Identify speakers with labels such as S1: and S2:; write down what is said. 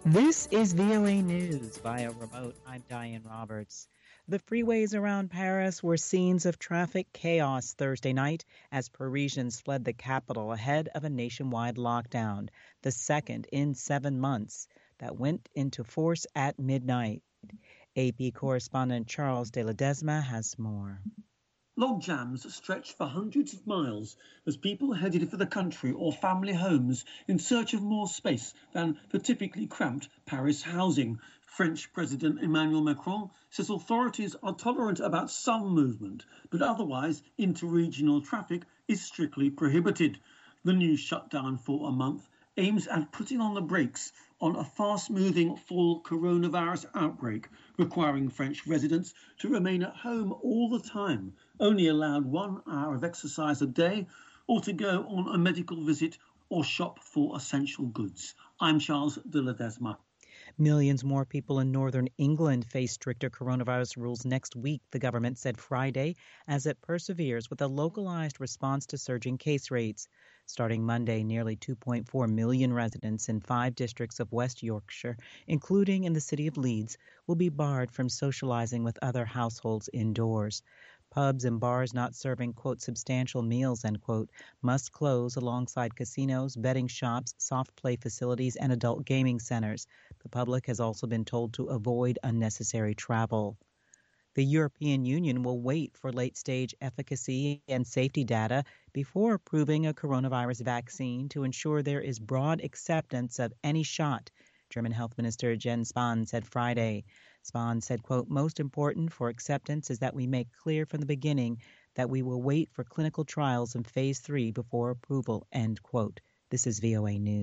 S1: This is VOA News via remote. I'm Diane Roberts. The freeways around Paris were scenes of traffic chaos Thursday night as Parisians fled the capital ahead of a nationwide lockdown, the second in 7 months, that went into force at midnight. AP correspondent Charles de Ledesma has more.
S2: Log jams stretched for hundreds of miles as people headed for the country or family homes in search of more space than for typically cramped Paris housing. French President Emmanuel Macron says authorities are tolerant about some movement, but otherwise interregional traffic is strictly prohibited. The new shutdown for a month aims at putting on the brakes on a fast-moving fall coronavirus outbreak, requiring French residents to remain at home all the time, only allowed 1 hour of exercise a day, or to go on a medical visit or shop for essential goods. I'm Charles de Ledesma.
S1: Millions more people in northern England face stricter coronavirus rules next week, the government said Friday, as it perseveres with a localized response to surging case rates. Starting Monday, nearly 2.4 million residents in 5 districts of West Yorkshire, including in the city of Leeds, will be barred from socializing with other households indoors. Pubs and bars not serving, quote, substantial meals, end quote, must close alongside casinos, betting shops, soft play facilities, and adult gaming centers. The public has also been told to avoid unnecessary travel. The European Union will wait for late-stage efficacy and safety data before approving a coronavirus vaccine to ensure there is broad acceptance of any shot, German Health Minister Jens Spahn said Friday. Spahn said, quote, most important for acceptance is that we make clear from the beginning that we will wait for clinical trials in phase 3 before approval, end quote. This is VOA News.